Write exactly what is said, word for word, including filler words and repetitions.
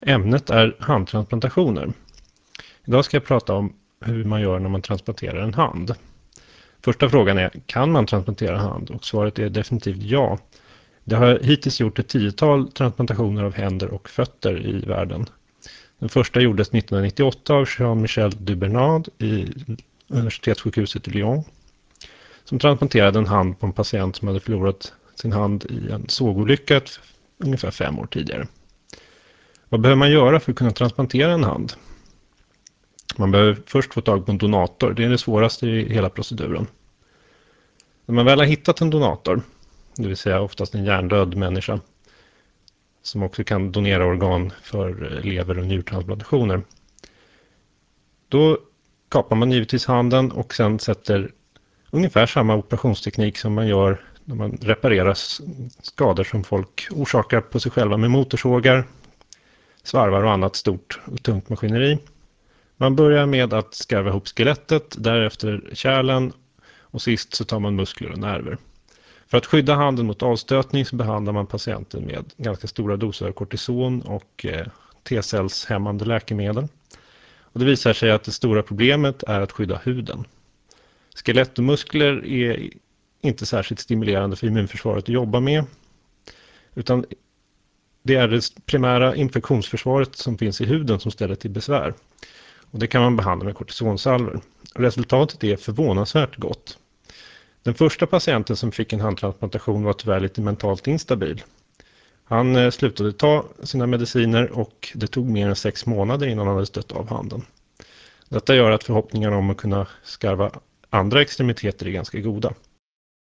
Ämnet är handtransplantationer. Idag ska jag prata om hur man gör när man transplanterar en hand. Första frågan är, kan man transplantera hand? Och svaret är definitivt ja. Det har hittills gjort ett tiotal transplantationer av händer och fötter i världen. Den första gjordes nittonhundranittioåtta av Jean-Michel Dubernard i universitetssjukhuset i Lyon, som transplanterade en hand på en patient som hade förlorat sin hand i en sågolycka ungefär fem år tidigare. Vad behöver man göra för att kunna transplantera en hand? Man behöver först få tag på en donator. Det är det svåraste i hela proceduren. När man väl har hittat en donator, det vill säga oftast en hjärndöd människa, som också kan donera organ för lever- och njurtransplantationer, då kapar man givetvis handen och sen sätter ungefär samma operationsteknik som man gör när man reparerar skador som folk orsakar på sig själva med motorsågar, svarvar och annat stort och tungt maskineri. Man börjar med att skarva ihop skelettet, därefter kärlen och sist så tar man muskler och nerver. För att skydda handen mot avstötning så behandlar man patienten med ganska stora doser av kortison och T-cellshämmande läkemedel. Och det visar sig att det stora problemet är att skydda huden. Skelett och muskler är inte särskilt stimulerande för immunförsvaret att jobba med, utan det är det primära infektionsförsvaret som finns i huden som ställer till besvär. Och det kan man behandla med kortisonsalver. Resultatet är förvånansvärt gott. Den första patienten som fick en handtransplantation var tyvärr lite mentalt instabil. Han slutade ta sina mediciner och det tog mer än sex månader innan han hade stött av handen. Detta gör att förhoppningarna om att kunna skarva andra extremiteter är ganska goda.